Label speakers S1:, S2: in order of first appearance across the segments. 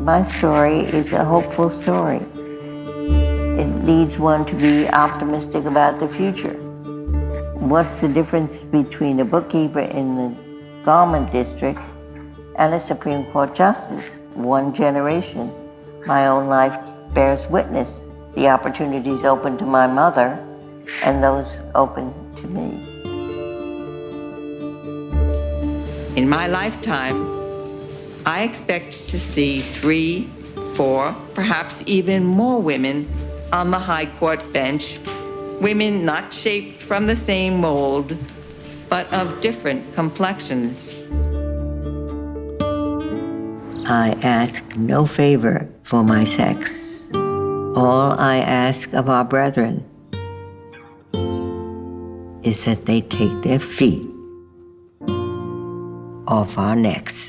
S1: My story is a hopeful story. It leads one to be optimistic about the future. What's the difference between a bookkeeper in the Garment District and a Supreme Court justice? One generation. My own life bears witness. The opportunities open to my mother and those open to me.
S2: In my lifetime, I expect to see 3, 4, perhaps even more women on the High Court bench, women not shaped from the same mold, but of different complexions.
S1: I ask no favor for my sex. All I ask of our brethren is that they take their feet off our necks.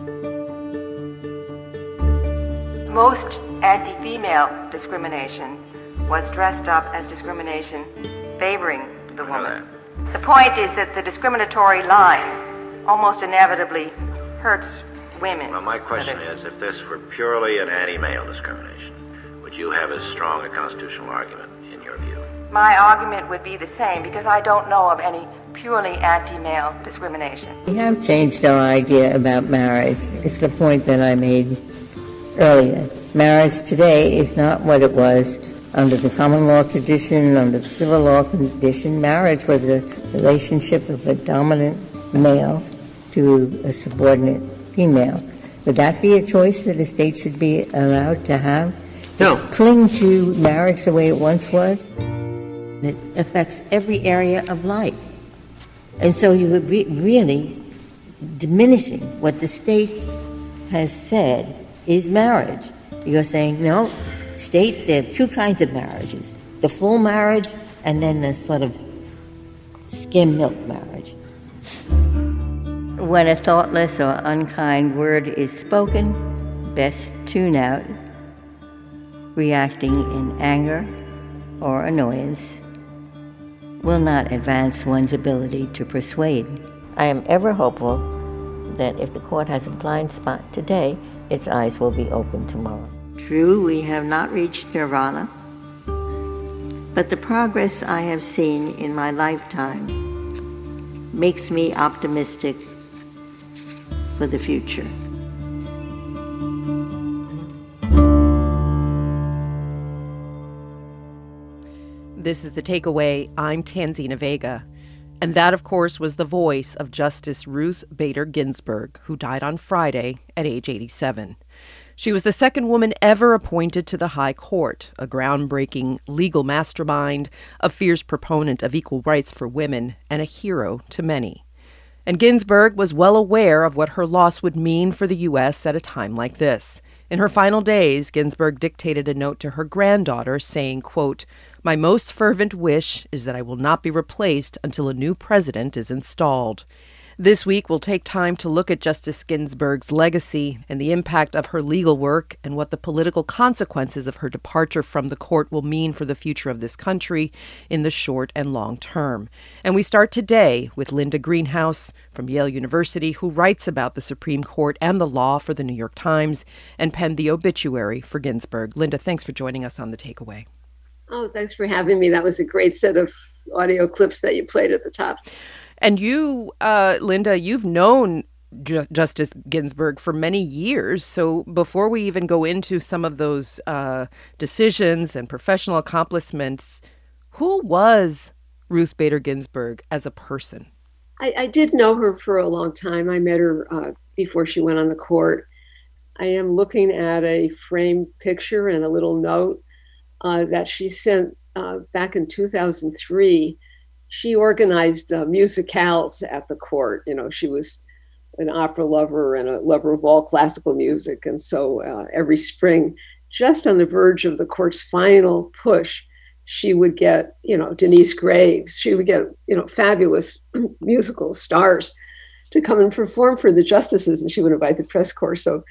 S3: Most anti-female discrimination was dressed up as discrimination favoring the woman. The point is that the discriminatory line almost inevitably hurts women.
S4: Well, my question is, if this were purely an anti-male discrimination, would you have as strong a constitutional argument in your view?
S3: My argument would be the same because I don't know of any purely anti-male discrimination.
S1: We have changed our idea about marriage. It's the point that I made earlier. Marriage today is not what it was under the common law tradition, under the civil law tradition. Marriage was a relationship of a dominant male to a subordinate female. Would that be a choice that a state should be allowed to have?
S5: No.
S1: Cling to marriage the way it once was? It affects every area of life. And so you would be really diminishing what the state has said is marriage. You're saying, no, state, there are two kinds of marriages. The full marriage and then the sort of skim milk marriage. When a thoughtless or unkind word is spoken, best tune out, reacting in anger or annoyance will not advance one's ability to persuade. I am ever hopeful that if the court has a blind spot today, its eyes will be open tomorrow. True, we have not reached nirvana, but the progress I have seen in my lifetime makes me optimistic for the future.
S6: This is The Takeaway. I'm Tanzina Vega. And that, of course, was the voice of Justice Ruth Bader Ginsburg, who died on Friday at age 87. She was the second woman ever appointed to the High Court, a groundbreaking legal mastermind, a fierce proponent of equal rights for women, and a hero to many. And Ginsburg was well aware of what her loss would mean for the U.S. at a time like this. In her final days, Ginsburg dictated a note to her granddaughter saying, quote, "My most fervent wish is that I will not be replaced until a new president is installed." This week, we'll take time to look at Justice Ginsburg's legacy and the impact of her legal work and what the political consequences of her departure from the court will mean for the future of this country in the short and long term. And we start today with Linda Greenhouse from Yale University, who writes about the Supreme Court and the law for the New York Times and penned the obituary for Ginsburg. Linda, thanks for joining us on The Takeaway.
S7: Oh, thanks for having me. That was a great set of audio clips that you played at the top.
S6: And you, Linda, you've known Justice Ginsburg for many years. So before we even go into some of those decisions and professional accomplishments, who was Ruth Bader Ginsburg as a person?
S7: I did know her for a long time. I met her before she went on the court. I am looking at a framed picture and a little note that she sent back in 2003. She organized musicales at the court. You know, she was an opera lover and a lover of all classical music. And so every spring, just on the verge of the court's final push, she would get, Denise Graves. She would get, fabulous musical stars to come and perform for the justices, and she would invite the press corps. So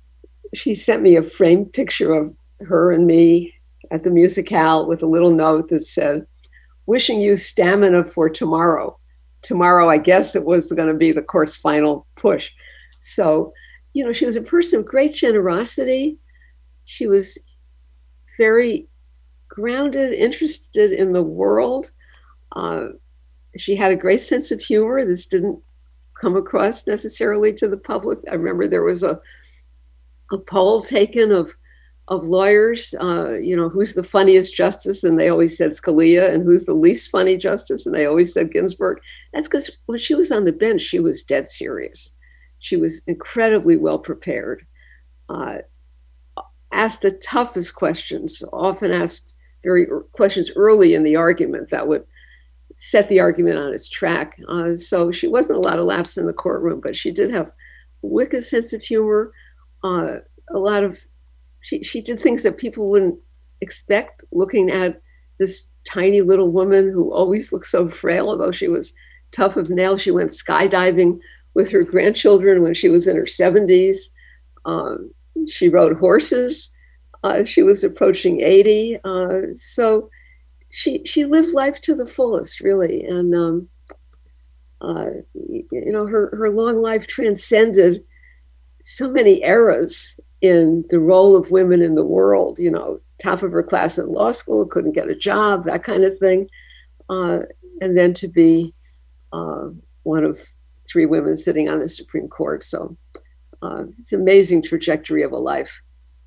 S7: she sent me a framed picture of her and me at the musicale with a little note that said, "Wishing you stamina for tomorrow." Tomorrow, I guess it was going to be the court's final push. So she was a person of great generosity. She was very grounded, interested in the world. She had a great sense of humor. This didn't come across necessarily to the public. I remember there was a poll taken of lawyers, who's the funniest justice, and they always said Scalia, and who's the least funny justice, and they always said Ginsburg. That's because when she was on the bench, she was dead serious. She was incredibly well prepared, asked the toughest questions, often asked questions early in the argument that would set the argument on its track. So she wasn't allowed to lapse in the courtroom, but she did have a wicked sense of humor. She did things that people wouldn't expect, looking at this tiny little woman who always looked so frail, although she was tough of nail. She went skydiving with her grandchildren when she was in her 70s. She rode horses. She was approaching 80. So she lived life to the fullest, really. And, her long life transcended so many eras in the role of women in the world, top of her class in law school, couldn't get a job, that kind of thing. And then to be one of 3 women sitting on the Supreme Court. So it's an amazing trajectory of a life.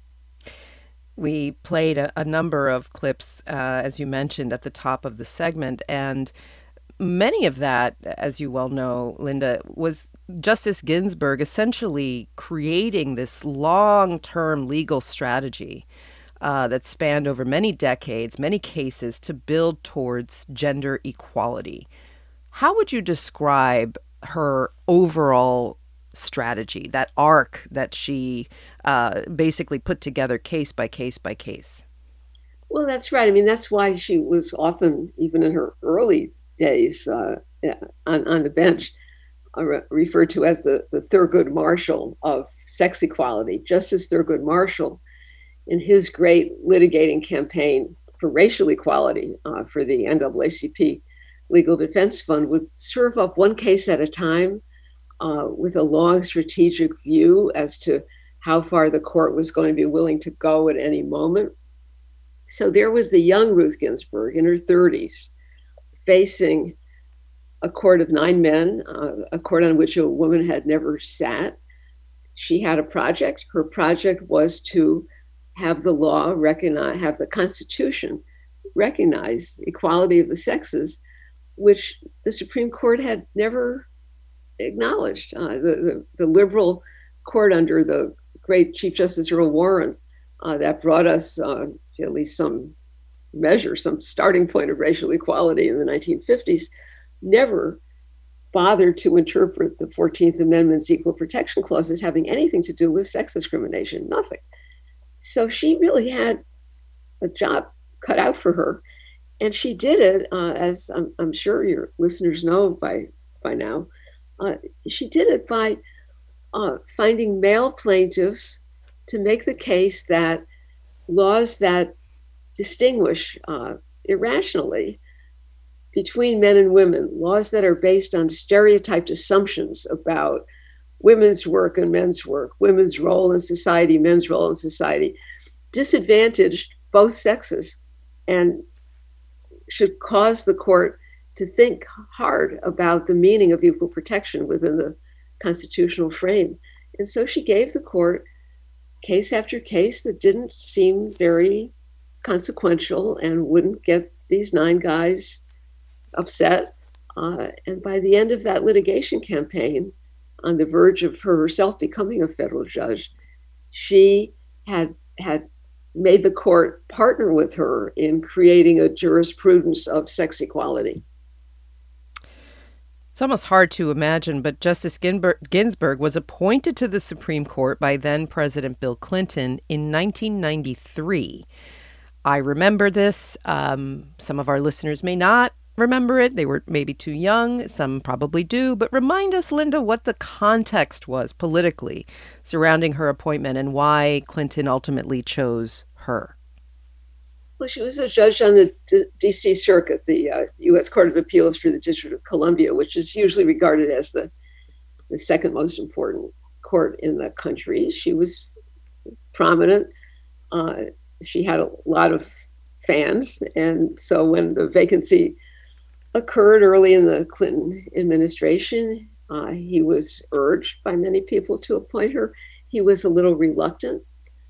S6: We played a number of clips, as you mentioned, at the top of the segment, and many of that, as you well know, Linda, was Justice Ginsburg essentially creating this long-term legal strategy that spanned over many decades, many cases, to build towards gender equality. How would you describe her overall strategy, that arc that she basically put together case by case by case?
S7: Well, that's right. I mean, that's why she was often, even in her early days on the bench, referred to as the Thurgood Marshall of sex equality. Justice Thurgood Marshall, in his great litigating campaign for racial equality for the NAACP Legal Defense Fund, would serve up one case at a time with a long strategic view as to how far the court was going to be willing to go at any moment. So there was the young Ruth Ginsburg in her 30s facing a court of 9 men, a court on which a woman had never sat. She had a project. Her project was to have the law recognize, have the Constitution recognize equality of the sexes, which the Supreme Court had never acknowledged. The liberal court under the great Chief Justice Earl Warren that brought us at least some measure, some starting point of racial equality in the 1950s, never bothered to interpret the 14th Amendment's Equal Protection Clause as having anything to do with sex discrimination, nothing. So she really had a job cut out for her. And she did it, as I'm sure your listeners know by now, she did it by finding male plaintiffs to make the case that laws that distinguish irrationally between men and women, laws that are based on stereotyped assumptions about women's work and men's work, women's role in society, men's role in society, disadvantaged both sexes and should cause the court to think hard about the meaning of equal protection within the constitutional frame. And so she gave the court case after case that didn't seem very consequential and wouldn't get these 9 guys upset. And by the end of that litigation campaign, on the verge of her herself becoming a federal judge, she had made the court partner with her in creating a jurisprudence of sex equality.
S6: It's almost hard to imagine, but Justice Ginsburg was appointed to the Supreme Court by then President Bill Clinton in 1993. I remember this. Some of our listeners may not remember it. They were maybe too young. Some probably do. But remind us, Linda, what the context was politically surrounding her appointment and why Clinton ultimately chose her.
S7: Well, she was a judge on the D.C. Circuit, the U.S. Court of Appeals for the District of Columbia, which is usually regarded as the second most important court in the country. She was prominent. She had a lot of fans. And so when the vacancy occurred early in the Clinton administration, he was urged by many people to appoint her. He was a little reluctant.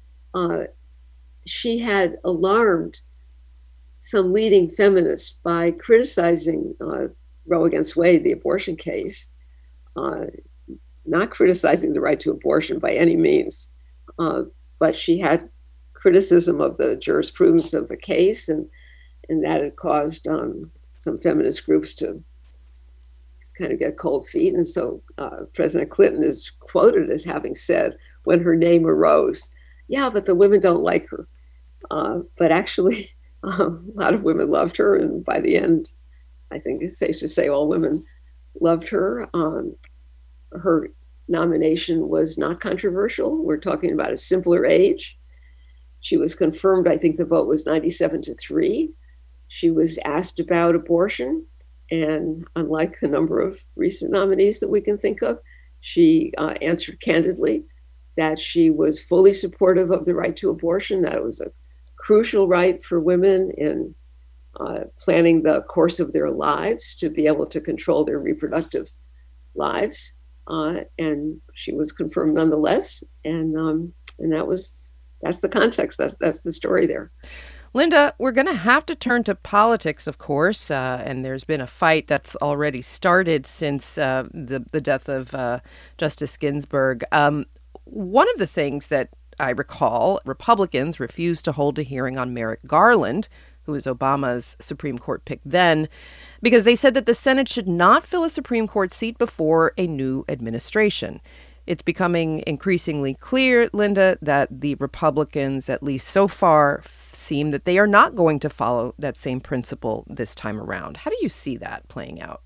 S7: She had alarmed some leading feminists by criticizing Roe against Wade, the abortion case, not criticizing the right to abortion by any means, but she had criticism of the jurisprudence of the case, and that had caused some feminist groups to kind of get cold feet. And so President Clinton is quoted as having said, when her name arose, yeah, but the women don't like her. But actually, a lot of women loved her. And by the end, I think it's safe to say all women loved her. Her nomination was not controversial. We're talking about a simpler age. She was confirmed, I think the vote was 97-3. She was asked about abortion. And unlike a number of recent nominees that we can think of, she answered candidly that she was fully supportive of the right to abortion, that it was a crucial right for women in planning the course of their lives to be able to control their reproductive lives. And she was confirmed nonetheless. And that's the context. That's the story there.
S6: Linda, we're going to have to turn to politics, of course, and there's been a fight that's already started since the death of Justice Ginsburg. One of the things that I recall, Republicans refused to hold a hearing on Merrick Garland, who was Obama's Supreme Court pick then, because they said that the Senate should not fill a Supreme Court seat before a new administration. It's becoming increasingly clear, Linda, that the Republicans, at least so far, seem that they are not going to follow that same principle this time around. How do you see that playing out?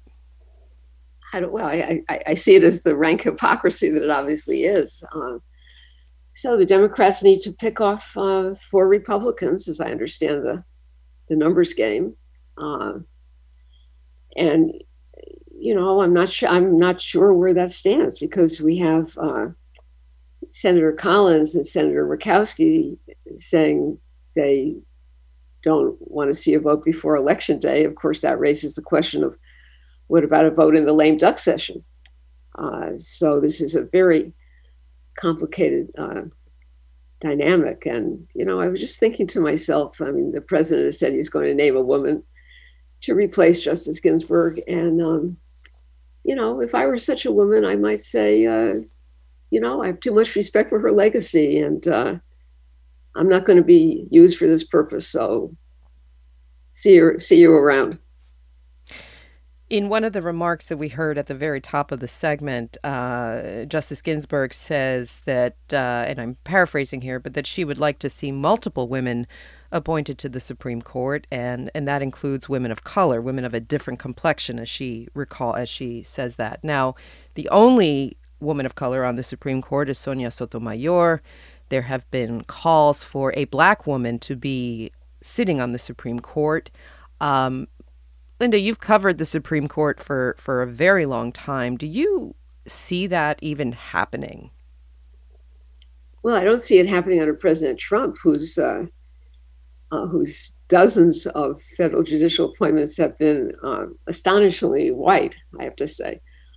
S7: I see it as the rank hypocrisy that it obviously is. So the Democrats need to pick off 4 Republicans, as I understand the numbers game. And I'm not sure where that stands, because we have Senator Collins and Senator Murkowski saying they don't want to see a vote before Election Day. Of course, that raises the question of what about a vote in the lame duck session? So this is a very complicated dynamic. And, I was just thinking to myself, the president has said he's going to name a woman to replace Justice Ginsburg. And, if I were such a woman, I might say, I have too much respect for her legacy, and I'm not going to be used for this purpose. So see you around.
S6: In one of the remarks that we heard at the very top of the segment, Justice Ginsburg says that, and I'm paraphrasing here, but that she would like to see multiple women appointed to the Supreme Court, and that includes women of color, women of a different complexion, as she says that. Now, the only woman of color on the Supreme Court is Sonia Sotomayor. There have been calls for a Black woman to be sitting on the Supreme Court. Linda, you've covered the Supreme Court for a very long time. Do you see that even happening?
S7: Well, I don't see it happening under President Trump, whose dozens of federal judicial appointments have been astonishingly white, I have to say.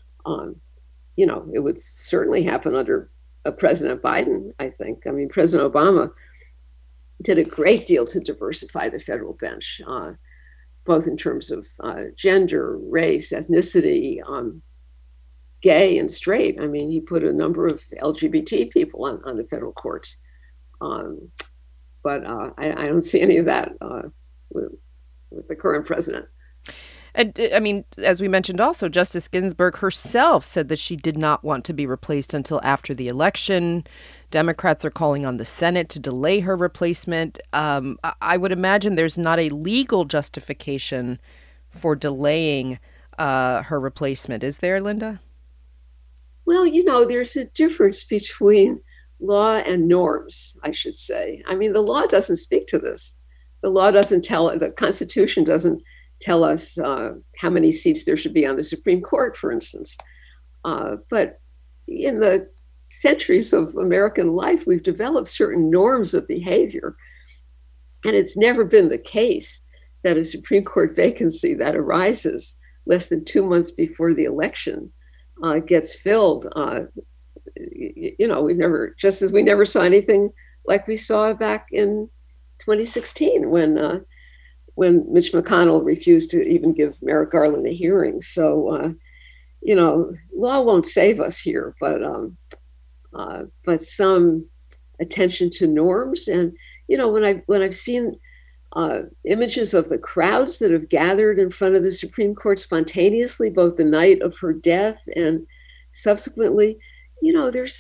S7: It would certainly happen under President Biden, I think. President Obama did a great deal to diversify the federal bench, both in terms of gender, race, ethnicity, gay and straight. He put a number of LGBT people on the federal courts. But I don't see any of that with the current president.
S6: And as we mentioned also, Justice Ginsburg herself said that she did not want to be replaced until after the election. Democrats are calling on the Senate to delay her replacement. I would imagine there's not a legal justification for delaying her replacement. Is there, Linda?
S7: Well, there's a difference between law and norms, I should say. The law doesn't speak to this. The Constitution doesn't tell us how many seats there should be on the Supreme Court, for instance. But in the centuries of American life, we've developed certain norms of behavior. And it's never been the case that a Supreme Court vacancy that arises less than 2 months before the election gets filled. We've never, just as we never saw anything like we saw back in 2016 when Mitch McConnell refused to even give Merrick Garland a hearing. So, law won't save us here, but some attention to norms. And, when I've seen images of the crowds that have gathered in front of the Supreme Court spontaneously, both the night of her death and subsequently, there's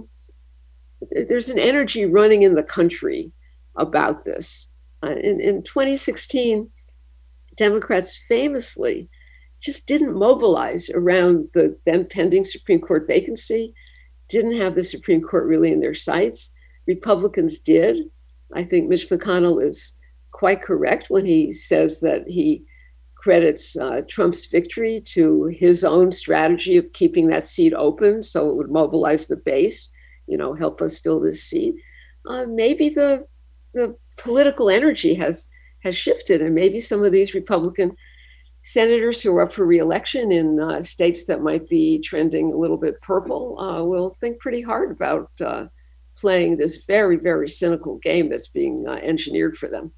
S7: an energy running in the country about this. In 2016, Democrats famously just didn't mobilize around the then pending Supreme Court vacancy, didn't have the Supreme Court really in their sights. Republicans did. I think Mitch McConnell is quite correct when he says that he credits Trump's victory to his own strategy of keeping that seat open so it would mobilize the base, help us fill this seat. Maybe the political energy has shifted, and maybe some of these Republican senators who are up for re-election in states that might be trending a little bit purple will think pretty hard about playing this very, very cynical game that's being engineered for them.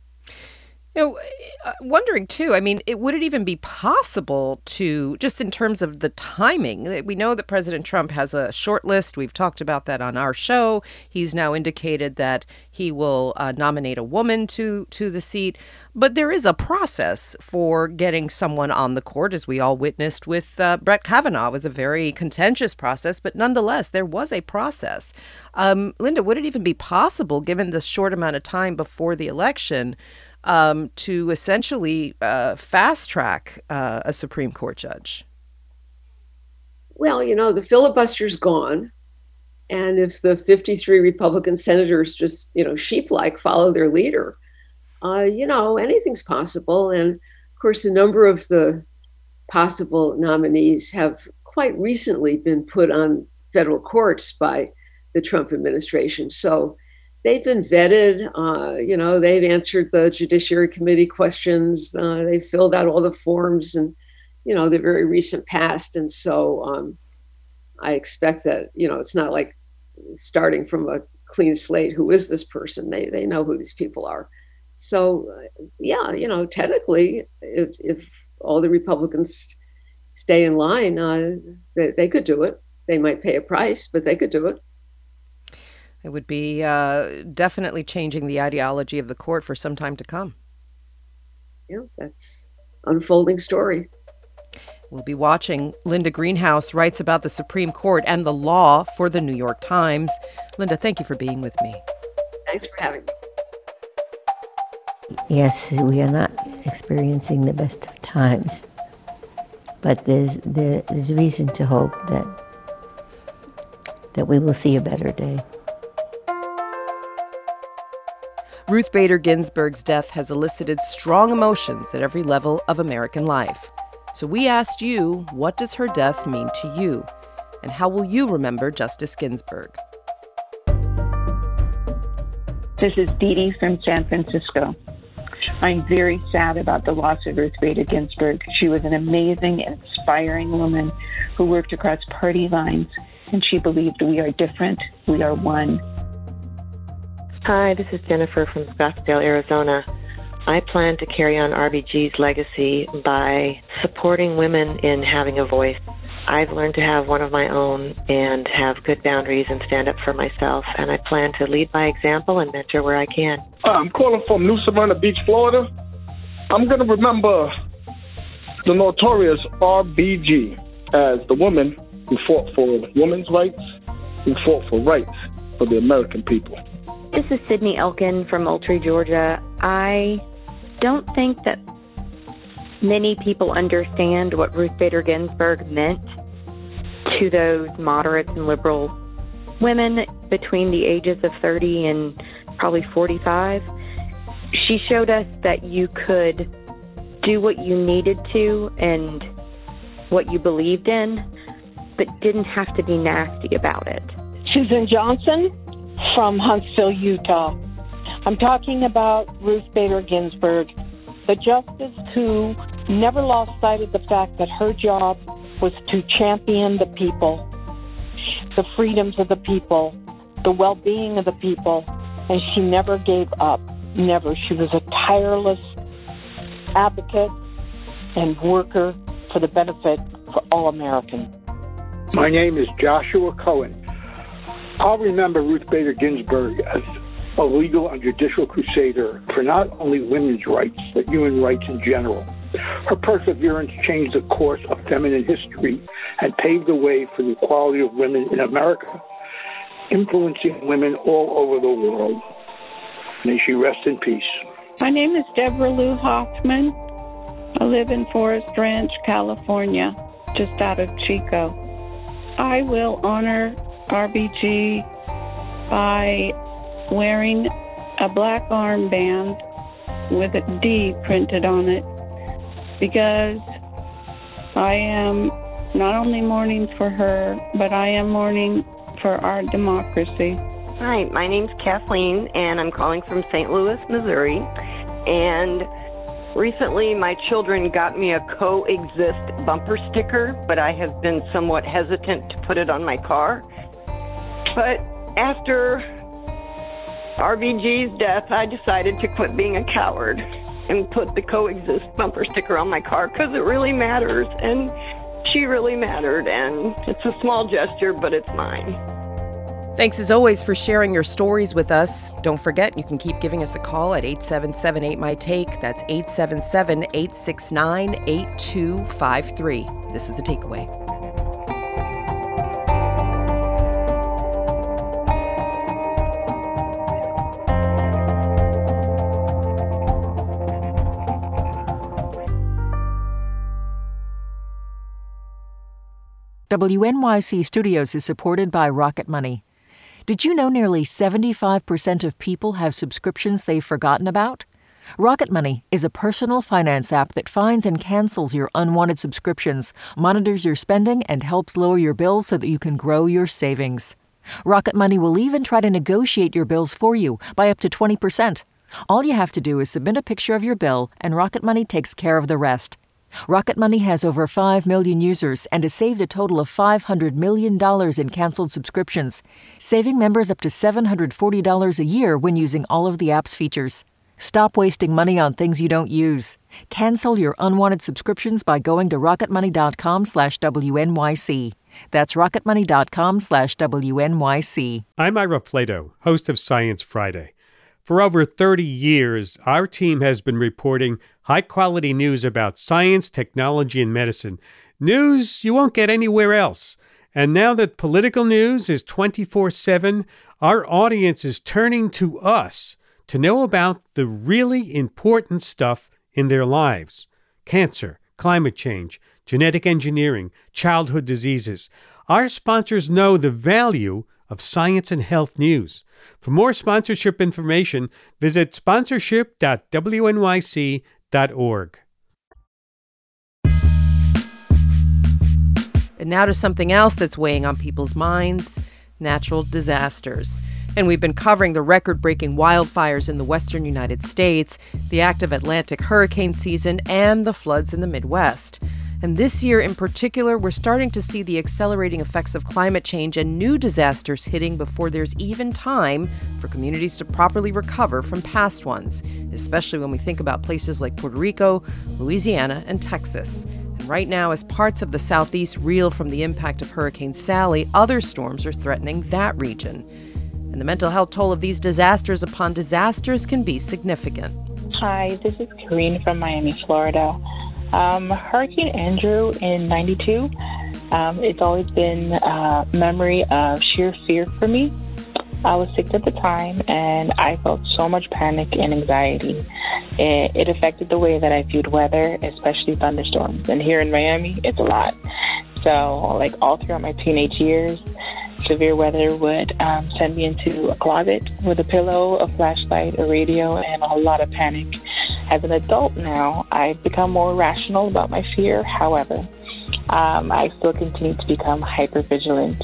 S6: Wondering too, would it even be possible to, just in terms of the timing, we know that President Trump has a short list. We've talked about that on our show. He's now indicated that he will nominate a woman to the seat. But there is a process for getting someone on the court, as we all witnessed with Brett Kavanaugh. It was a very contentious process, but nonetheless, there was a process. Linda, would it even be possible, given the short amount of time before the election, to essentially fast track a Supreme Court judge?
S7: Well, the filibuster's gone. And if the 53 Republican senators just, sheep-like follow their leader, anything's possible. And of course, a number of the possible nominees have quite recently been put on federal courts by the Trump administration. So they've been vetted, they've answered the Judiciary Committee questions, they filled out all the forms and, the very recent past. And so I expect that, it's not like starting from a clean slate, who is this person? They know who these people are. So, technically, if all the Republicans stay in line, they could do it. They might pay a price, but they could do it.
S6: It would be definitely changing the ideology of the court for some time to come.
S7: Yeah, that's unfolding story.
S6: We'll be watching. Linda Greenhouse writes about the Supreme Court and the law for the New York Times. Linda, thank you for being with me.
S7: Thanks for having me.
S1: Yes, we are not experiencing the best of times, but there's reason to hope that we will see a better day.
S6: Ruth Bader Ginsburg's death has elicited strong emotions at every level of American life. So we asked you, what does her death mean to you? And how will you remember Justice Ginsburg?
S5: This is Dee Dee from San Francisco. I'm very sad about the loss of Ruth Bader Ginsburg. She was an amazing, inspiring woman who worked across party lines, and she believed we are different, we are one.
S8: Hi, this is Jennifer from Scottsdale, Arizona. I plan to carry on RBG's legacy by supporting women in having a voice. I've learned to have one of my own and have good boundaries and stand up for myself, and I plan to lead by example and mentor where I can.
S9: I'm calling from New Smyrna Beach, Florida. I'm going to remember the notorious RBG as the woman who fought for women's rights, who fought for rights for the American people.
S10: This is Sydney Elkin from Moultrie, Georgia. I don't think that many people understand what Ruth Bader Ginsburg meant to those moderates and liberal women between the ages of 30 and probably 45. She showed us that you could do what you needed to and what you believed in, but didn't have to be nasty about it.
S11: Susan Johnson from Huntsville, Utah. I'm talking about Ruth Bader Ginsburg, the justice who never lost sight of the fact that her job was to champion the people, the freedoms of the people, the well-being of the people, and she never gave up, never. She was a tireless advocate and worker for the benefit for all Americans.
S12: My name is Joshua Cohen. I'll remember Ruth Bader Ginsburg as a legal and judicial crusader for not only women's rights, but human rights in general. Her perseverance changed the course of feminine history and paved the way for the equality of women in America, influencing women all over the world. May she rest in peace.
S13: My name is Deborah Lou Hoffman. I live in Forest Ranch, California, just out of Chico. I will honor RBG by wearing a black armband with a D printed on it, because I am not only mourning for her, but I am mourning for our democracy.
S14: Hi, my name's Kathleen, and I'm calling from St. Louis, Missouri. And recently my children got me a coexist bumper sticker, but I have been somewhat hesitant to put it on my car. But after RBG's death, I decided to quit being a coward and put the coexist bumper sticker on my car, because it really matters, and she really mattered, and it's a small gesture, but it's mine.
S6: Thanks as always for sharing your stories with us. Don't forget, you can keep giving us a call at 877-8MY-TAKE. That's 877-869-8253. This is The Takeaway.
S15: WNYC Studios is supported by Rocket Money. Did you know nearly 75% of people have subscriptions they've forgotten about? Rocket Money is a personal finance app that finds and cancels your unwanted subscriptions, monitors your spending, and helps lower your bills so that you can grow your savings. Rocket Money will even try to negotiate your bills for you by up to 20%. All you have to do is submit a picture of your bill, and Rocket Money takes care of the rest. Rocket Money has over 5 million users and has saved a total of $500 million in canceled subscriptions, saving members up to $740 a year when using all of the app's features. Stop wasting money on things you don't use. Cancel your unwanted subscriptions by going to rocketmoney.com/WNYC. That's rocketmoney.com/WNYC.
S16: I'm Ira Flato, host of Science Friday. For over 30 years, our team has been reporting high-quality news about science, technology, and medicine. News you won't get anywhere else. And now that political news is 24/7, our audience is turning to us to know about the really important stuff in their lives. Cancer, climate change, genetic engineering, childhood diseases. Our sponsors know the value of science and health news. For more sponsorship information, visit sponsorship.wnyc.org.
S6: And now to something else that's weighing on people's minds: natural disasters. And we've been covering the record-breaking wildfires in the western United States, the active Atlantic hurricane season, and the floods in the Midwest. And this year in particular, we're starting to see the accelerating effects of climate change and new disasters hitting before there's even time for communities to properly recover from past ones, especially when we think about places like Puerto Rico, Louisiana, and Texas. And right now, as parts of the Southeast reel from the impact of Hurricane Sally, other storms are threatening that region. And the mental health toll of these disasters upon disasters can be significant.
S17: Hi, this is Karine from Miami, Florida. Hurricane Andrew in '92, it's always been a memory of sheer fear for me. I was sick at the time, and I felt so much panic and anxiety. It affected the way that I viewed weather, especially thunderstorms. And here in Miami, it's a lot. So, like, all throughout my teenage years, severe weather would send me into a closet with a pillow, a flashlight, a radio, and a lot of panic. As an adult now, I've become more rational about my fear. However, I still continue to become hypervigilant.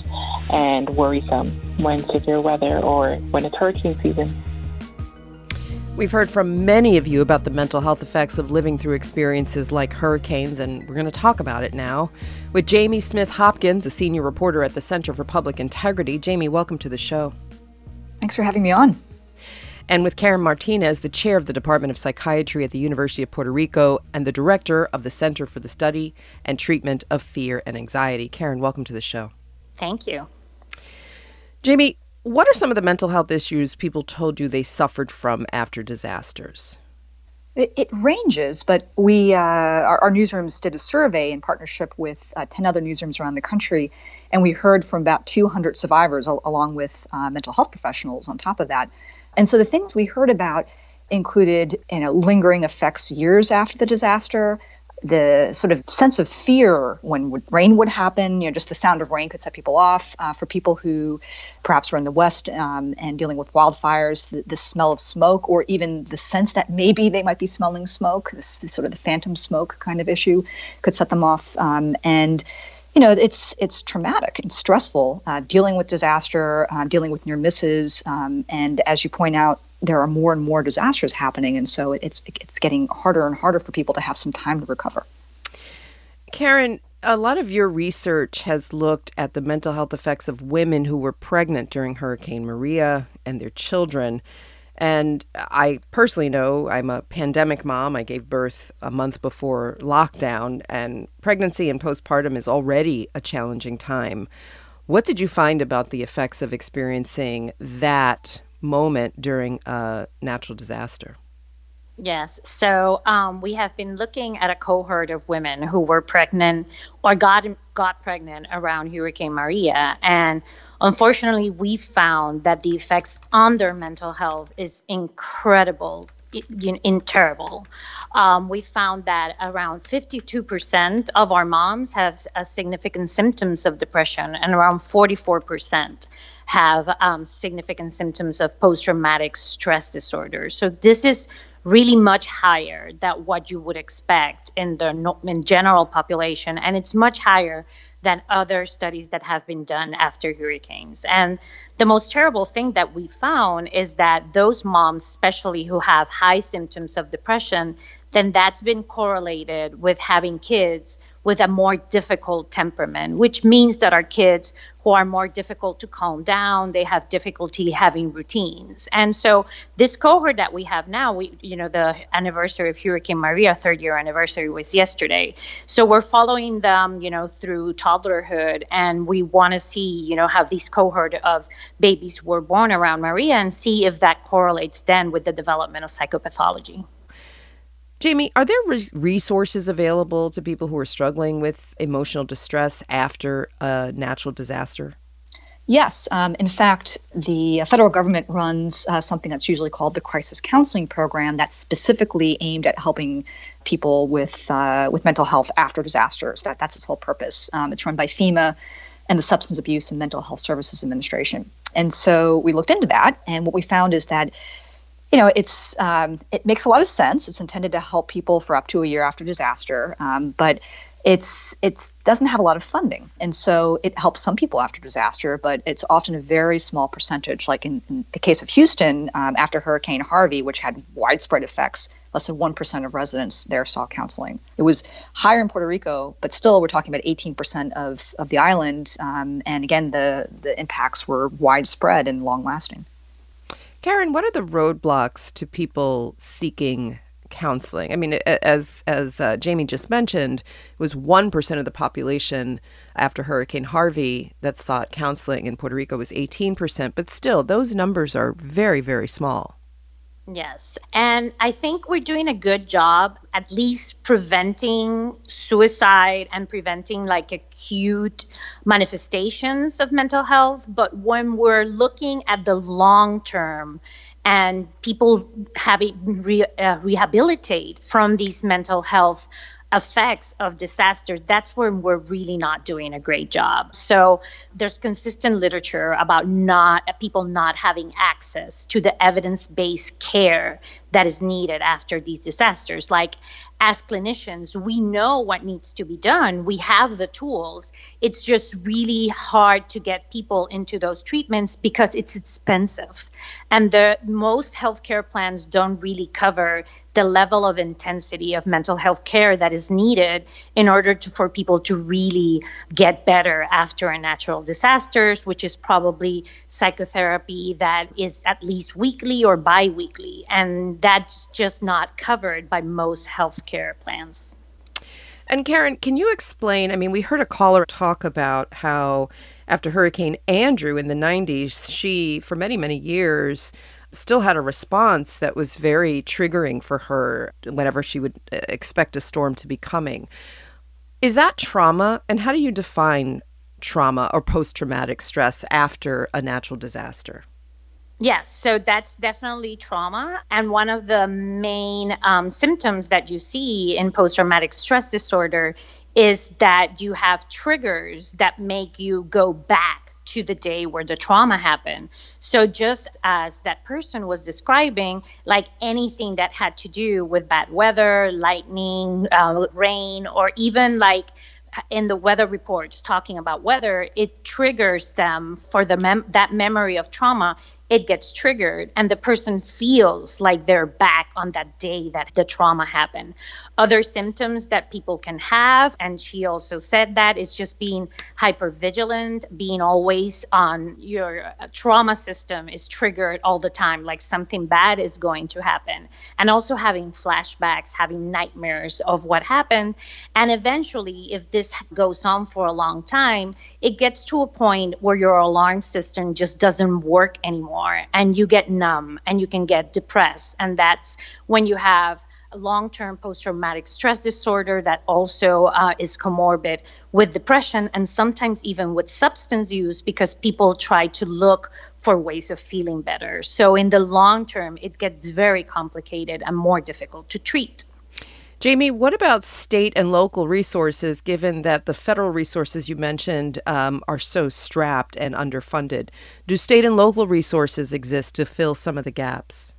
S17: and worrisome when severe weather or when it's hurricane season.
S6: We've heard from many of you about the mental health effects of living through experiences like hurricanes, and we're going to talk about it now with Jamie Smith Hopkins, a senior reporter at the Center for Public Integrity. Jamie, welcome to the show.
S18: Thanks for having me on.
S6: And with Karen Martinez, the chair of the Department of Psychiatry at the University of Puerto Rico and the director of the Center for the Study and Treatment of Fear and Anxiety. Karen, welcome to the show.
S19: Thank you.
S6: Jamie, what are some of the mental health issues people told you they suffered from after disasters?
S18: It ranges, but our newsrooms did a survey in partnership with 10 other newsrooms around the country, and we heard from about 200 survivors along with mental health professionals on top of that. And so the things we heard about included, lingering effects years after the disaster, the sort of sense of fear when rain would happen, just the sound of rain could set people off. For people who perhaps were in the West and dealing with wildfires, the smell of smoke, or even the sense that maybe they might be smelling smoke, this sort of the phantom smoke kind of issue could set them off. It's traumatic and stressful dealing with disaster, dealing with near misses. And as you point out, there are more and more disasters happening. And so it's getting harder and harder for people to have some time to recover.
S6: Karen, a lot of your research has looked at the mental health effects of women who were pregnant during Hurricane Maria and their children. And I personally know I'm a pandemic mom. I gave birth a month before lockdown, and pregnancy and postpartum is already a challenging time. What did you find about the effects of experiencing that moment during a natural disaster?
S19: Yes. So we have been looking at a cohort of women who were pregnant or got pregnant around Hurricane Maria. And unfortunately, we found that the effects on their mental health is terrible. We found that around 52% of our moms have significant symptoms of depression, and around 44% have significant symptoms of post-traumatic stress disorder. So this is really much higher than what you would expect in general population, and it's much higher than other studies that have been done after hurricanes. And the most terrible thing that we found is that those moms, especially who have high symptoms of depression, then that's been correlated with having kids with a more difficult temperament, which means that our kids who are more difficult to calm down, they have difficulty having routines. And so this cohort that we have now, the anniversary of Hurricane Maria, 3rd year anniversary was yesterday. So we're following them, through toddlerhood, and we want to see, how these cohort of babies were born around Maria and see if that correlates then with the development of psychopathology.
S6: Jamie, are there resources available to people who are struggling with emotional distress after a natural disaster?
S18: Yes. In fact, the federal government runs something that's usually called the Crisis Counseling Program that's specifically aimed at helping people with mental health after disasters. That's its whole purpose. It's run by FEMA and the Substance Abuse and Mental Health Services Administration. And so we looked into that, and what we found is that it makes a lot of sense. It's intended to help people for up to a year after disaster, but it doesn't have a lot of funding. And so it helps some people after disaster, but it's often a very small percentage. Like in the case of Houston, after Hurricane Harvey, which had widespread effects, less than 1% of residents there saw counseling. It was higher in Puerto Rico, but still we're talking about 18% of the island. And again, the impacts were widespread and long-lasting.
S6: Karen, what are the roadblocks to people seeking counseling? I mean, as Jamie just mentioned, it was 1% of the population after Hurricane Harvey that sought counseling. In Puerto Rico, it was 18%. But still, those numbers are very, very small.
S19: Yes. And I think we're doing a good job at least preventing suicide and preventing acute manifestations of mental health. But when we're looking at the long term and people having rehabilitate from these mental health effects of disasters, that's where we're really not doing a great job. So there's consistent literature about people not having access to the evidence-based care that is needed after these disasters, like as clinicians, we know what needs to be done. We have the tools. It's just really hard to get people into those treatments because it's expensive. And most healthcare plans don't really cover the level of intensity of mental health care that is needed in order for people to really get better after a natural disasters, which is probably psychotherapy that is at least weekly or bi-weekly. And that's just not covered by most healthcare plans.
S6: And Karen, can you explain, we heard a caller talk about how after Hurricane Andrew in the 90s, she, for many, many years, still had a response that was very triggering for her whenever she would expect a storm to be coming. Is that trauma? And how do you define trauma or post-traumatic stress after a natural disaster?
S19: Yes, so that's definitely trauma. And one of the main symptoms that you see in post-traumatic stress disorder is that you have triggers that make you go back to the day where the trauma happened. So just as that person was describing, like anything that had to do with bad weather, lightning, rain, or even like in the weather reports talking about weather, it triggers them for that memory of trauma. It gets triggered and the person feels like they're back on that day that the trauma happened. Other symptoms that people can have, and she also said that, is just being hypervigilant, being always on your trauma system is triggered all the time, like something bad is going to happen. And also having flashbacks, having nightmares of what happened. And eventually, if this goes on for a long time, it gets to a point where your alarm system just doesn't work anymore. And you get numb and you can get depressed. And that's when you have a long-term post-traumatic stress disorder that also is comorbid with depression and sometimes even with substance use because people try to look for ways of feeling better. So in the long term, it gets very complicated and more difficult to treat.
S6: Jamie, what about state and local resources, given that the federal resources you mentioned are so strapped and underfunded? Do state and local resources exist to fill some of the gaps?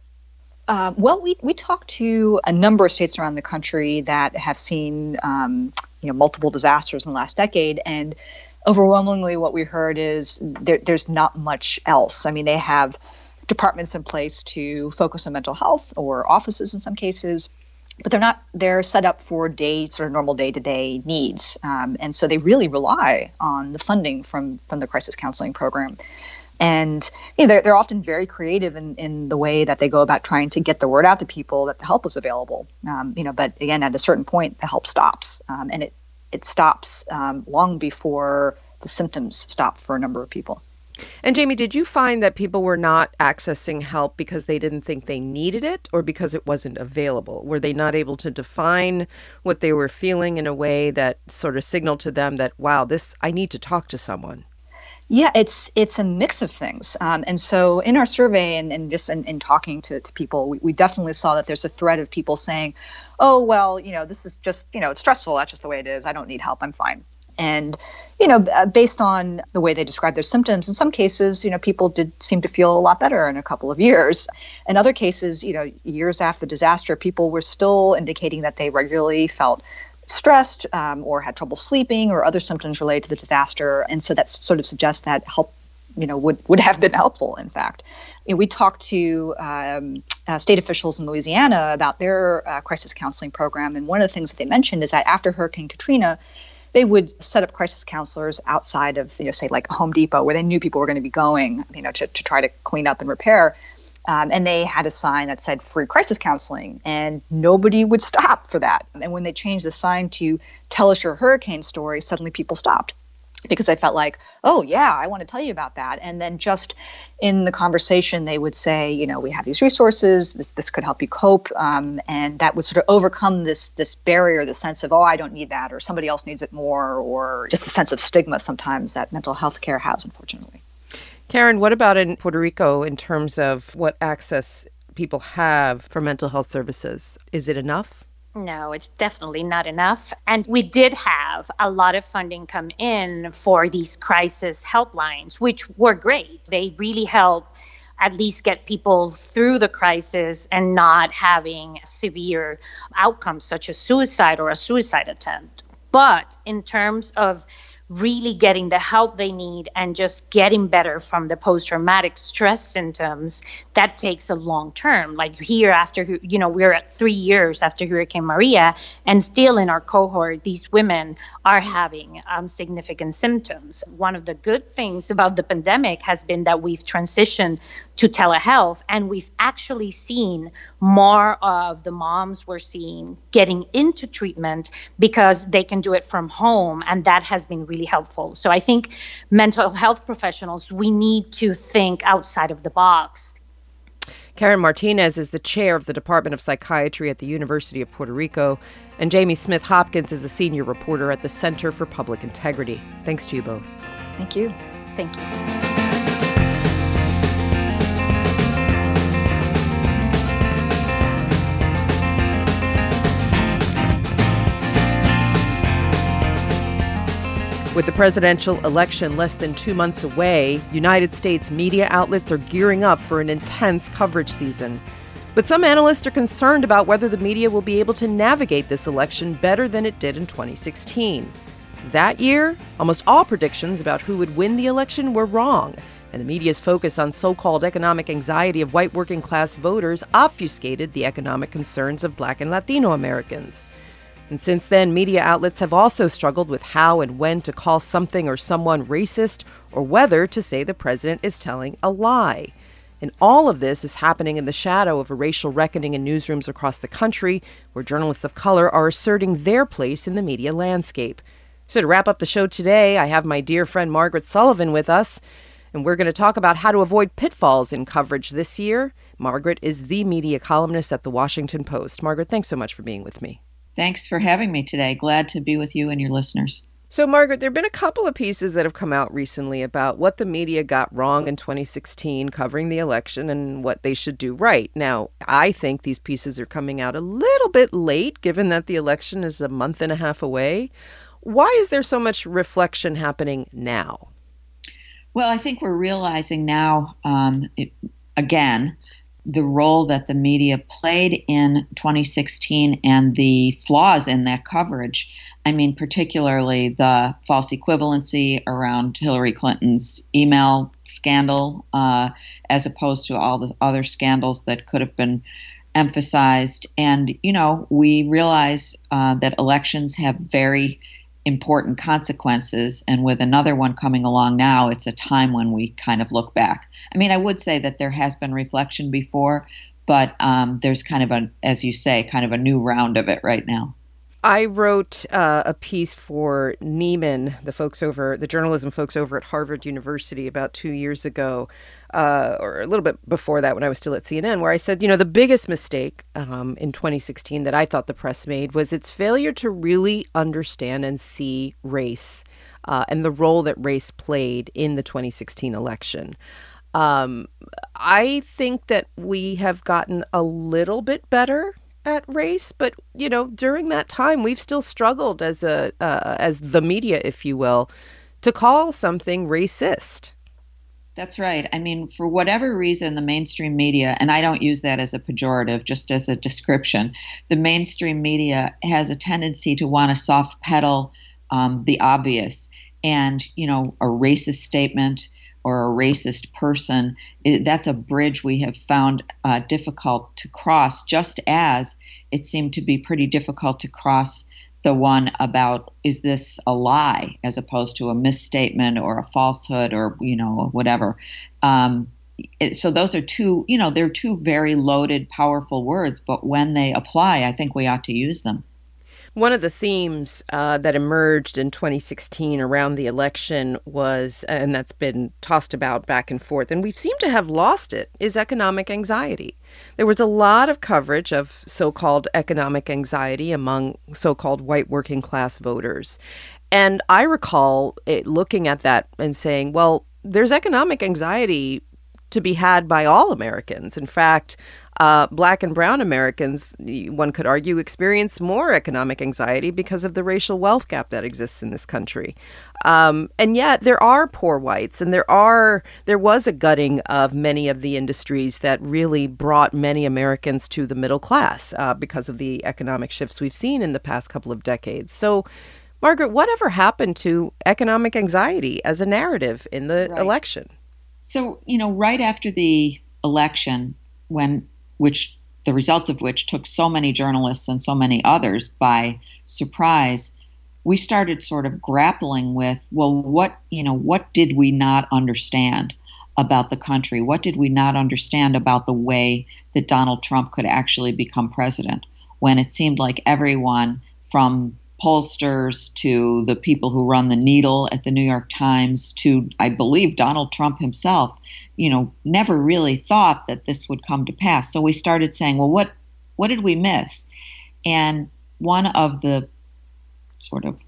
S18: Well, we talked to a number of states around the country that have seen multiple disasters in the last decade, and overwhelmingly what we heard is there's not much else. They have departments in place to focus on mental health, or offices in some cases, but they're set up for normal day-to-day needs. And so they really rely on the funding from the crisis counseling program. And they're often very creative in the way that they go about trying to get the word out to people that the help is available. But again, at a certain point, the help stops. And it stops long before the symptoms stop for a number of people.
S6: And Jamie, did you find that people were not accessing help because they didn't think they needed it or because it wasn't available? Were they not able to define what they were feeling in a way that sort of signaled to them that, wow, I need to talk to someone?
S18: Yeah, it's a mix of things. And so in our survey and just in talking to people, we definitely saw that there's a thread of people saying, oh, well, this is just, it's stressful. That's just the way it is. I don't need help. I'm fine. And, based on the way they describe their symptoms, in some cases, people did seem to feel a lot better in a couple of years. In other cases, years after the disaster, people were still indicating that they regularly felt stressed or had trouble sleeping or other symptoms related to the disaster. And so that sort of suggests that help, would have been helpful, in fact. We talked to state officials in Louisiana about their crisis counseling program. And one of the things that they mentioned is that after Hurricane Katrina, they would set up crisis counselors outside of, say, like a Home Depot, where they knew people were going to be going, to try to clean up and repair. And they had a sign that said free crisis counseling, and nobody would stop for that. And when they changed the sign to tell us your hurricane story, suddenly people stopped because I felt like, oh, yeah, I want to tell you about that. And then just in the conversation, they would say, we have these resources, this could help you cope. And that would sort of overcome this barrier, the sense of, oh, I don't need that, or somebody else needs it more, or just the sense of stigma sometimes that mental health care has, unfortunately.
S6: Karen, what about in Puerto Rico in terms of what access people have for mental health services? Is it enough?
S19: No, it's definitely not enough. And we did have a lot of funding come in for these crisis helplines, which were great. They really help at least get people through the crisis and not having severe outcomes such as suicide or a suicide attempt. But in terms of really getting the help they need and just getting better from the post-traumatic stress symptoms, that takes a long term. Like here after, we're at 3 years after Hurricane Maria, and still in our cohort, these women are having significant symptoms. One of the good things about the pandemic has been that we've transitioned to telehealth, and we've actually seen more of the moms we're seeing getting into treatment because they can do it from home, and that has been really helpful. So I think mental health professionals, we need to think outside of the box.
S6: Karen Martinez is the chair of the Department of Psychiatry at the University of Puerto Rico, and Jamie Smith Hopkins is a senior reporter at the Center for Public Integrity. Thanks to you both.
S18: Thank you.
S19: Thank you.
S6: With the presidential election less than 2 months away, United States media outlets are gearing up for an intense coverage season. But some analysts are concerned about whether the media will be able to navigate this election better than it did in 2016. That year, almost all predictions about who would win the election were wrong, and the media's focus on so-called economic anxiety of white working-class voters obfuscated the economic concerns of Black and Latino Americans. And since then, media outlets have also struggled with how and when to call something or someone racist, or whether to say the president is telling a lie. And all of this is happening in the shadow of a racial reckoning in newsrooms across the country, where journalists of color are asserting their place in the media landscape. So to wrap up the show today, I have my dear friend Margaret Sullivan with us, and we're going to talk about how to avoid pitfalls in coverage this year. Margaret is the media columnist at The Washington Post. Margaret, thanks so much for being with me.
S20: Thanks for having me today. Glad to be with you and your listeners.
S6: So, Margaret, there have been a couple of pieces that have come out recently about what the media got wrong in 2016 covering the election and what they should do right. Now, I think these pieces are coming out a little bit late, given that the election is a month and a half away. Why is there so much reflection happening now?
S20: Well, I think we're realizing now, again, the role that the media played in 2016 and the flaws in that coverage. I mean, particularly the false equivalency around Hillary Clinton's email scandal, as opposed to all the other scandals that could have been emphasized. And, we realize that elections have very important consequences. And with another one coming along now, it's a time when we kind of look back. I mean, I would say that there has been reflection before, but there's kind of as you say, kind of a new round of it right now.
S6: I wrote a piece for Neiman, the journalism folks over at Harvard University about 2 years ago, or a little bit before that when I was still at CNN, where I said, the biggest mistake in 2016 that I thought the press made was its failure to really understand and see race and the role that race played in the 2016 election. I think that we have gotten a little bit better at race, but during that time we've still struggled as the media, if you will, to call something racist.
S20: That's right. I mean, for whatever reason, the mainstream media, and I don't use that as a pejorative, just as a description, the mainstream media has a tendency to want to soft pedal the obvious, and a racist statement or a racist person, that's a bridge we have found difficult to cross, just as it seemed to be pretty difficult to cross the one about, is this a lie, as opposed to a misstatement or a falsehood or, whatever. So those are two, they're two very loaded, powerful words, but when they apply, I think we ought to use them.
S6: One of the themes that emerged in 2016 around the election was, and that's been tossed about back and forth, and we seem to have lost it, is economic anxiety. There was a lot of coverage of so-called economic anxiety among so-called white working class voters. And I recall looking at that and saying, well, there's economic anxiety to be had by all Americans. In fact, Black and brown Americans, one could argue, experience more economic anxiety because of the racial wealth gap that exists in this country. And yet there are poor whites, and there was a gutting of many of the industries that really brought many Americans to the middle class because of the economic shifts we've seen in the past couple of decades. So, Margaret, whatever happened to economic anxiety as a narrative in the election?
S20: So, right after the election, which the results of which took so many journalists and so many others by surprise, we started sort of grappling with, well, what did we not understand about the country? What did we not understand about the way that Donald Trump could actually become president, when it seemed like everyone from pollsters to the people who run the Needle at the New York Times to, I believe, Donald Trump himself, never really thought that this would come to pass. So we started saying, well, what did we miss? And one of the sort of,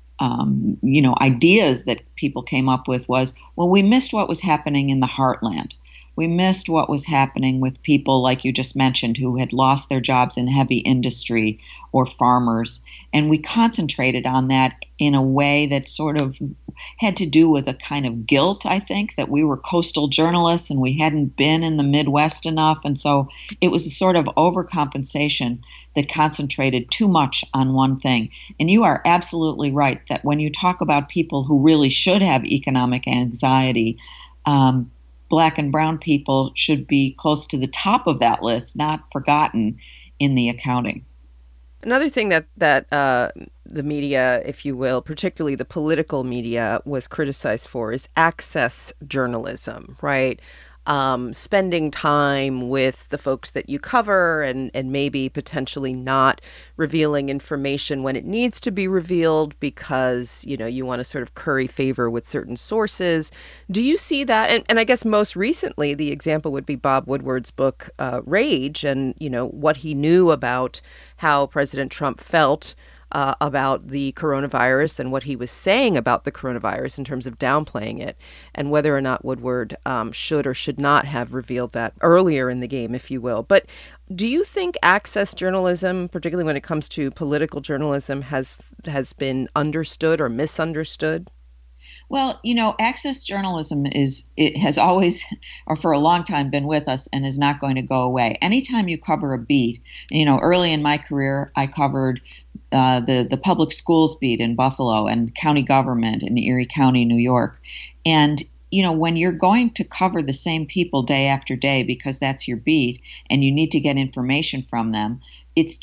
S20: ideas that people came up with was, well, we missed what was happening in the heartland. We missed what was happening with people like you just mentioned who had lost their jobs in heavy industry or farmers. And we concentrated on that in a way that sort of had to do with a kind of guilt, I think, that we were coastal journalists and we hadn't been in the Midwest enough. And so it was a sort of overcompensation that concentrated too much on one thing. And you are absolutely right that when you talk about people who really should have economic anxiety, Black and brown people should be close to the top of that list, not forgotten in the accounting.
S6: Another thing that the media, if you will, particularly the political media, was criticized for is access journalism, right? Spending time with the folks that you cover and maybe potentially not revealing information when it needs to be revealed because, you want to sort of curry favor with certain sources. Do you see that? And I guess most recently, the example would be Bob Woodward's book, Rage, and, what he knew about how President Trump felt about the coronavirus and what he was saying about the coronavirus in terms of downplaying it, and whether or not Woodward should or should not have revealed that earlier in the game, if you will. But do you think access journalism, particularly when it comes to political journalism, has been understood or misunderstood?
S20: Well, access journalism has always, or for a long time, been with us and is not going to go away. Anytime you cover a beat, early in my career, I covered the public schools beat in Buffalo and county government in Erie County, New York. And, when you're going to cover the same people day after day because that's your beat and you need to get information from them, it's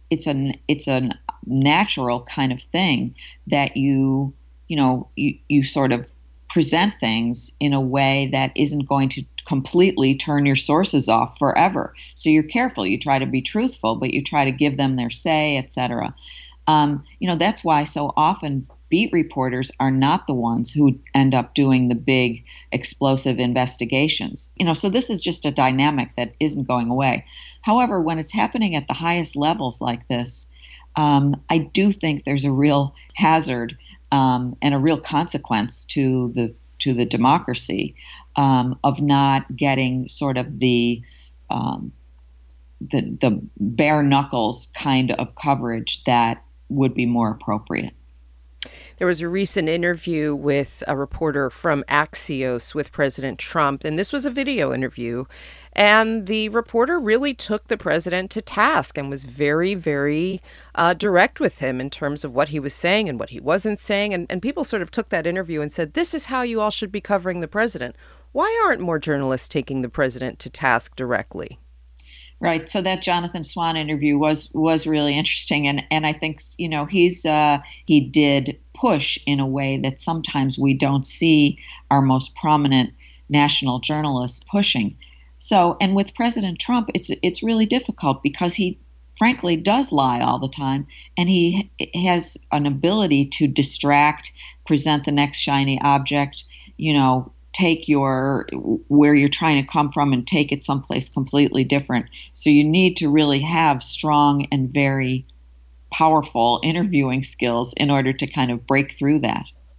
S20: a natural kind of thing that you sort of present things in a way that isn't going to completely turn your sources off forever. So you're careful. You try to be truthful, but you try to give them their say, etc. That's why so often beat reporters are not the ones who end up doing the big explosive investigations. So this is just a dynamic that isn't going away. However, when it's happening at the highest levels like this, I do think there's a real hazard and a real consequence to the democracy of not getting sort of the bare knuckles kind of coverage that would be more appropriate.
S6: There was a recent interview with a reporter from Axios with President Trump, and this was a video interview. And the reporter really took the president to task and was very, very direct with him in terms of what he was saying and what he wasn't saying. And people sort of took that interview and said, this is how you all should be covering the president. Why aren't more journalists taking the president to task directly?
S20: Right. So that Jonathan Swan interview was really interesting. And I think, he did push in a way that sometimes we don't see our most prominent national journalists pushing. So, and with President Trump, it's really difficult because he frankly does lie all the time, and he has an ability to distract, present the next shiny object, take where you're trying to come from and take it someplace completely different. So you need to really have strong and very powerful interviewing skills in order to kind of break through that.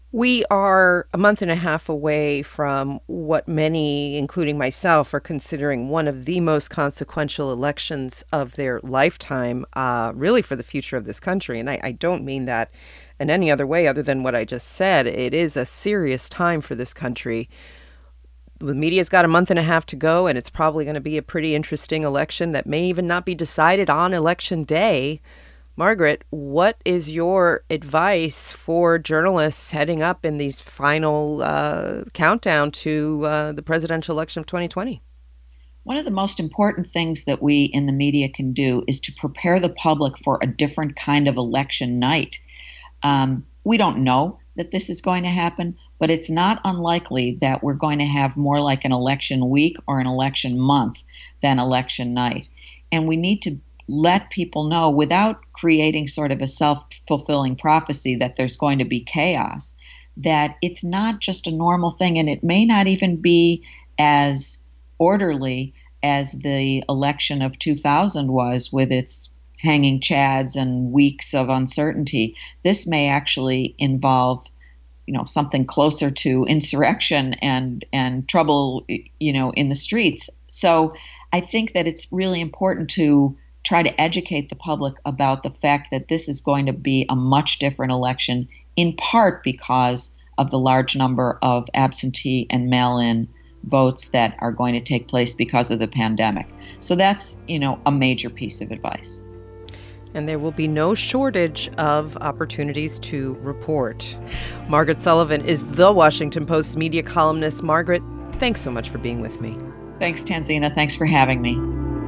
S6: We are a month and a half away from what many, including myself, are considering one of the most consequential elections of their lifetime, really for the future of this country. And I don't mean that in any other way other than what I just said. It is a serious time for this country. The media's got a month and a half to go, and it's probably going to be a pretty interesting election that may even not be decided on Election Day. Margaret, what is your advice for journalists heading up in these final countdown to the presidential election of 2020?
S20: One of the most important things that we in the media can do is to prepare the public for a different kind of election night. We don't know that this is going to happen, but it's not unlikely that we're going to have more like an election week or an election month than election night. And we need to let people know without creating sort of a self-fulfilling prophecy that there's going to be chaos, that it's not just a normal thing, and it may not even be as orderly as the election of 2000 was with its hanging chads and weeks of uncertainty. This may actually involve, something closer to insurrection and trouble, in the streets. So I think that it's really important to try to educate the public about the fact that this is going to be a much different election, in part because of the large number of absentee and mail-in votes that are going to take place because of the pandemic. So that's, a major piece of advice.
S6: And there will be no shortage of opportunities to report. Margaret Sullivan is the Washington Post's media columnist. Margaret, thanks so much for being with me.
S20: Thanks, Tanzina. Thanks for having me.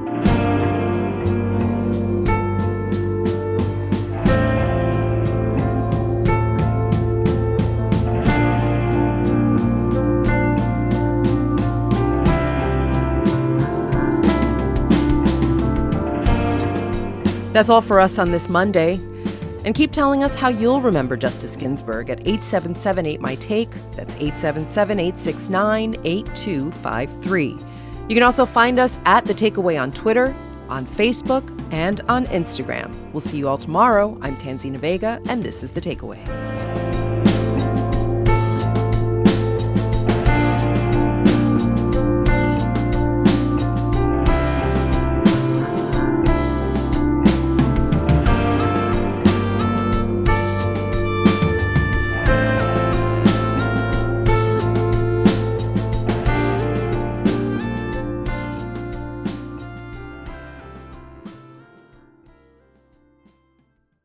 S6: That's all for us on this Monday. And keep telling us how you'll remember Justice Ginsburg at 877-8MY-TAKE. That's 877-869-8253. You can also find us at The Takeaway on Twitter, on Facebook, and on Instagram. We'll see you all tomorrow. I'm Tanzina Vega, and this is The Takeaway.